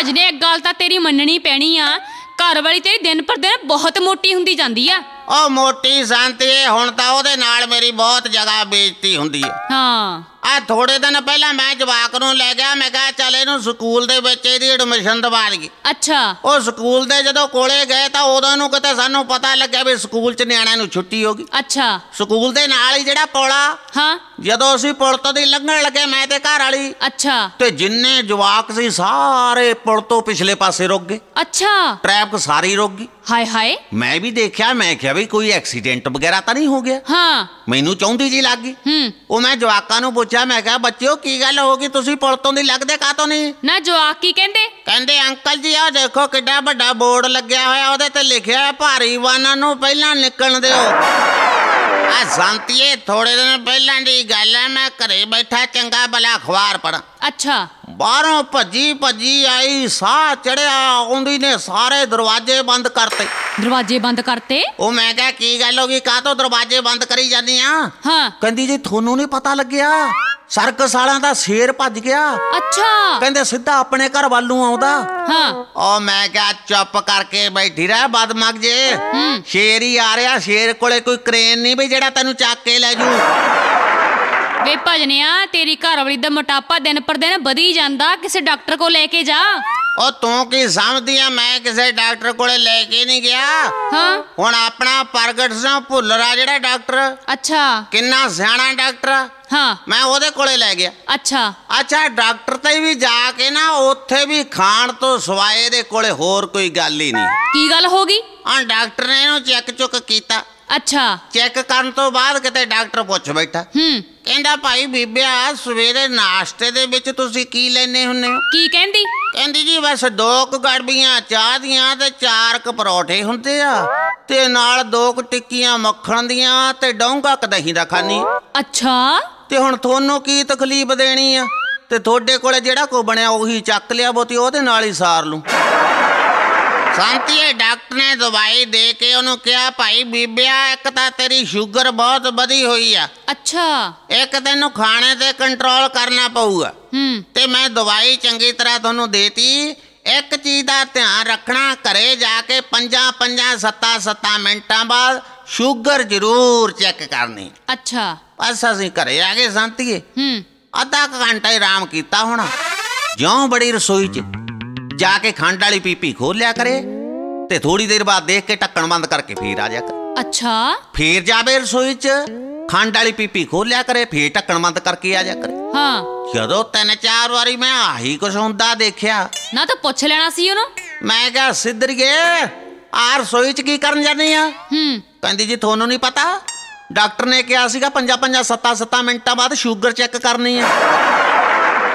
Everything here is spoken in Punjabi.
ਭਜਨੇ ਇੱਕ ਗੱਲ ਤਾਂ ਤੇਰੀ ਮੰਨਣੀ ਪੈਣੀ ਆ, ਘਰ ਵਾਲੀ ਤੇਰੀ ਦਿਨ ਪਰ ਦਿਨ ਬਹੁਤ ਮੋਟੀ ਹੁੰਦੀ ਜਾਂਦੀ ਆ। ਉਹ ਮੋਟੀ ਸੰਤੀਏ, ਹੁਣ ਤਾਂ ਉਹਦੇ ਨਾਲ ਮੇਰੀ ਬਹੁਤ ਜਗ੍ਹਾ ਬੇਇੱਜ਼ਤੀ ਹੁੰਦੀ ਹੈ। ਹਾਂ, ਆ ਥੋੜੇ ਦਿਨ ਪਹਿਲਾਂ ਮੈਂ ਜਵਾਕ ਨੂੰ ਲੈ ਗਿਆ, ਮੈਂ ਕਿਹਾ ਚੱਲ ਇਹਨੂੰ ਸਕੂਲ ਦੇ ਵਿੱਚ ਇਹਦੀ ਐਡਮਿਸ਼ਨ ਦਵਾ ਲਈਏ। ਅੱਛਾ। ਉਹ ਸਕੂਲ ਦੇ ਜਦੋਂ ਕੋਲੇ ਗਏ ਤਾਂ ਉਦੋਂ ਨੂੰ ਕਿਤੇ ਸਾਨੂੰ ਪਤਾ ਲੱਗਿਆ ਵੀ ਸਕੂਲ 'ਚ ਨਿਆਣਿਆਂ ਨੂੰ ਛੁੱਟੀ ਹੋ ਗਈ। ਅੱਛਾ। ਸਕੂਲ ਦੇ ਨਾਲ ਹੀ ਜਿਹੜਾ ਪੁਲ ਆ, ਹਾਂ। ਜਦੋਂ ਅਸੀਂ ਪੁਲ ਤੋਂ ਦੀ ਲੰਘਣ ਲੱਗੇ ਮੈਂ ਤੇ ਘਰ ਵਾਲੀ, ਅੱਛਾ। ਤੇ ਜਿੰਨੇ ਜਵਾਕ ਸੀ ਸਾਰੇ ਪੁਲ ਤੋਂ ਪਿਛਲੇ ਪਾਸੇ ਰੁਕ ਗਏ। ਅੱਛਾ। ਟ੍ਰੈਫਿਕ ਸਾਰੀ ਰੁਕ ਗਈ। ਹਾਏ ਹਾਏ। ਮੈਂ ਵੀ ਦੇਖਿਆ, ਮੈਂ ਕਿਹਾ ਵੀ ਕੋਈ ਐਕਸੀਡੈਂਟ ਵਗੈਰਾ ਤਾਂ ਨਹੀਂ ਹੋ ਗਿਆ। ਹਾਂ। ਮੈਨੂੰ ਚੌਂਦੀ ਜੀ ਲੱਗ ਗਈ। ਉਹ ਮੈਂ ਜਵਾਕਾਂ ਨੂੰ ਪੁੱਛਿਆ, ਮੈਂ ਕਿਹਾ ਬੱਚਿਓ ਕੀ ਗੱਲ ਹੋ ਗਈ, ਤੁਸੀਂ ਪੁਲ ਤੋਂ ਦੀ ਲੱਗਦੇ ਕਾਹਤੋਂ ਨਹੀਂ? ਨਾ ਜਵਾਕ ਕੀ ਕਹਿੰਦੇ? ਕਹਿੰਦੇ ਅੰਕਲ ਜੀ ਆਹ ਦੇਖੋ ਕਿੱਡਾ ਵੱਡਾ ਬੋਰਡ ਲੱਗਿਆ ਹੋਇਆ, ਉਹਦੇ ਤੇ ਲਿਖਿਆ ਭਾਰੀ ਵਾਹਨਾਂ ਨੂੰ ਪਹਿਲਾਂ ਨਿਕਲਣ ਦਿਓ। ਆ ਸੰਤੀਏ, ਥੋੜੇ ਦਿਨ ਪਹਿਲਾਂ ਦੀ ਗੱਲ ਹੈ, ਮੈਂ ਘਰੇ ਬੈਠਾ ਚੰਗਾ ਭਲਾ ਅਖਬਾਰ ਪੜ੍ਹਾਂ। ਅੱਛਾ। ਬਾਹਰੋਂ ਭੱਜੀ ਭੱਜੀ ਆਈ, ਸਾਹ ਚੜਿਆ, ਆਉਂਦੀ ਨੇ ਸਾਰੇ ਦਰਵਾਜ਼ੇ ਬੰਦ ਕਰਤੇ। ਦਰਵਾਜ਼ੇ ਬੰਦ ਕਰਤੇ? ਉਹ ਮੈਂ ਕਿਹਾ ਕੀ ਗੱਲ ਹੋ ਗਈ, ਕਾਹਤੋਂ ਦਰਵਾਜ਼ੇ ਬੰਦ ਕਰੀ ਜਾਂਦੀ ਆ? ਹਾਂ। ਕਹਿੰਦੀ ਜੀ ਤੁਹਾਨੂੰ ਨਹੀਂ ਪਤਾ ਲੱਗਿਆ, ਸਰਕਸ ਵਾਲਿਆਂ ਦਾ ਸ਼ੇਰ ਭੱਜ ਗਿਆ। ਅੱਛਾ। ਕਹਿੰਦੇ ਸਿੱਧਾ ਆਪਣੇ ਘਰ ਵੱਲ ਨੂੰ ਆਉਂਦਾ। ਹਾਂ। ਉਹ ਮੈਂ ਕਿਹਾ ਚੁੱਪ ਕਰਕੇ ਬੈਠੀ ਰਹਿ ਬਦਮਗਜੇ, ਸ਼ੇਰ ਹੀ ਆ ਰਿਹਾ, ਸ਼ੇਰ ਕੋਲੇ ਕੋਈ ਕ੍ਰੇਨ ਨਹੀਂ ਵੀ ਜਿਹੜਾ ਤੈਨੂੰ ਚੱਕ ਕੇ ਲੈ ਜੂ। ਵੇ ਭਜਨਿਆ, ਤੇਰੀ ਘਰਵਾਲੀ ਦਾ ਮੋਟਾਪਾ ਦਿਨ ਪਰ ਦਿਨ ਵਧੀ ਜਾਂਦਾ, ਕਿਸੇ ਡਾਕਟਰ ਕੋਲ ਲੈ ਕੇ ਜਾ। ਉਹ ਤੂੰ ਕੀ ਸਮਝਦੀ ਆ, ਮੈਂ ਕਿਸੇ ਡਾਕਟਰ ਕੋਲੇ ਲੈ ਕੇ ਨਹੀਂ ਗਿਆ। ਹਾਂ। ਹੁਣ ਆਪਣਾ ਪ੍ਰਗਟ ਸਿੰਘ ਭੁੱਲਰ ਆ ਜਿਹੜਾ ਡਾਕਟਰ, ਅੱਛਾ। ਕਿੰਨਾ ਸਿਆਣਾ ਡਾਕਟਰ, ਹਾਂ। ਮੈਂ ਉਹਦੇ ਕੋਲੇ ਲੈ ਗਿਆ। ਅੱਛਾ। ਅੱਛਾ, ਡਾਕਟਰ ਤੇ ਵੀ ਜਾ ਕੇ ਨਾ ਉੱਥੇ ਵੀ ਖਾਣ ਤੋਂ ਸਿਵਾਏ ਦੇ ਕੋਲੇ ਹੋਰ ਕੋਈ ਗੱਲ ਹੀ ਨਹੀਂ। ਕੀ ਗੱਲ ਹੋ ਗਈ? ਹਾਂ, ਡਾਕਟਰ ਨੇ ਇਹਨੂੰ ਚੈੱਕ ਚੁੱਕ ਕੀਤਾ। ਅੱਛਾ। ਚੈੱਕ ਕਰਨ ਤੋਂ ਬਾਅਦ ਕਿਤੇ ਡਾਕਟਰ ਪੁੱਛ ਬੈਠਾ, ਕਹਿੰਦਾ ਭਾਈ ਬੀਬਿਆ, ਸਵੇਰੇ ਨਾਸ਼ਤੇ ਦੇ ਵਿੱਚ ਤੁਸੀਂ ਕੀ ਲੈਨੇ ਹੁੰਨੇ ਹੋ? ਕੀ ਕਹਿੰਦੀ? ਕਹਿੰਦੀ ਜੀ ਬਸ 2 ਗੜਬੀਆਂ ਚਾਹ ਦੀਆਂ ਤੇ 4 ਪਰੌਠੇ ਹੁੰਦੇ ਆ, ਤੇ ਨਾਲ 2 ਟਿੱਕੀਆਂ ਮੱਖਣ ਦੀਆਂ ਤੇ ਡੋਂਗਾ ਦਹੀਂ ਦਾ ਖਾਨੀ। ਅੱਛਾ। ਤੇ ਹੁਣ ਤੁਹਾਨੂੰ ਕੀ ਤਕਲੀਫ ਦੇਣੀ ਆ, ਤੇ ਤੁਹਾਡੇ ਕੋਲੇ ਜਿਹੜਾ ਕੋ ਬਣਿਆ ਉਹੀ ਚੱਕ ਲਿਆ, ਬੋਤੀ ਉਹਦੇ ਨਾਲ ਹੀ ਸਾਰ ਲੂੰ। ਸੰਤੀਏ, ਡਾਕਟਰ ਨੇ ਦਵਾਈ ਦੇ ਕੇ ਉਹਨੂੰ ਕਿਹਾ ਭਾਈ ਬੀਬਿਆ, ਇੱਕ ਤਾਂ ਤੇਰੀ ਸ਼ੂਗਰ ਬਹੁਤ ਵਧੀ ਹੋਈ ਆ। ਅੱਛਾ। ਇੱਕ ਤੈਨੂੰ ਖਾਣੇ ਤੇ ਕੰਟਰੋਲ ਕਰਨਾ ਪਊਗਾ। ਤੇ ਮੈਂ ਦਵਾਈ ਚੰਗੀ ਤਰ੍ਹਾਂ ਤੁਹਾਨੂੰ ਦੇਤੀ। ਇੱਕ ਚੀਜ਼ ਦਾ ਧਿਆਨ ਰੱਖਣਾ, ਘਰੇ ਜਾ ਕੇ 5-5, 7-7 ਮਿੰਟਾਂ ਬਾਅਦ ਸ਼ੂਗਰ ਜ਼ਰੂਰ ਚੈੱਕ ਕਰਨੀ। ਅੱਛਾ। ਬਸ ਅਸੀਂ ਘਰੇ ਆ ਗਏ ਸੰਤੀਏ, ਅੱਧਾ ਘੰਟਾ ਹੀ ਆਰਾਮ ਕੀਤਾ ਹੋਣਾ। ਜਿਉਂ ਬੜੀ ਰਸੋਈ 'ਚ ਜਾ ਕੇ ਖੰਡ ਵਾਲੀ ਪੀਪੀ ਖੋਲ ਲਿਆ ਕਰੇ, ਤੇ ਥੋੜੀ ਦੇਰ ਬਾਅਦ ਦੇਖ ਕੇ ਢੱਕਣ ਬੰਦ ਕਰਕੇ ਫੇਰ ਆ ਜਾ ਕਰ। ਅੱਛਾ। ਫੇਰ ਜਾਵੇ ਰਸੋਈ 'ਚ, ਖੰਡ ਵਾਲੀ ਪੀਪੀ ਖੋਲ ਲਿਆ ਕਰੇ, ਫੇਰ ਢੱਕਣ ਬੰਦ ਕਰਕੇ ਆ ਜਾ ਕਰੇ। ਹਾਂ। ਜਦੋਂ 3-4 ਵਾਰੀ ਮੈਂ ਆਹੀ ਕੁਛ ਹੁੰਦਾ ਦੇਖਿਆ, ਨਾ ਤਾਂ ਪੁੱਛ ਲੈਣਾ ਸੀ ਉਹਨੂੰ। ਮੈਂ ਕਿਹਾ ਸਿੱਧਰੀਏ, ਆ ਰਸੋਈ 'ਚ ਕੀ ਕਰਨ ਜਾਨੀ ਆ? ਕਹਿੰਦੀ ਜੀ ਤੁਹਾਨੂੰ ਨਹੀਂ ਪਤਾ, ਡਾਕਟਰ ਨੇ ਕਿਹਾ ਸੀਗਾ 5-5, 7-7 ਮਿੰਟਾਂ ਬਾਅਦ ਸ਼ੂਗਰ ਚੈੱਕ ਕਰਨੀ ਆ।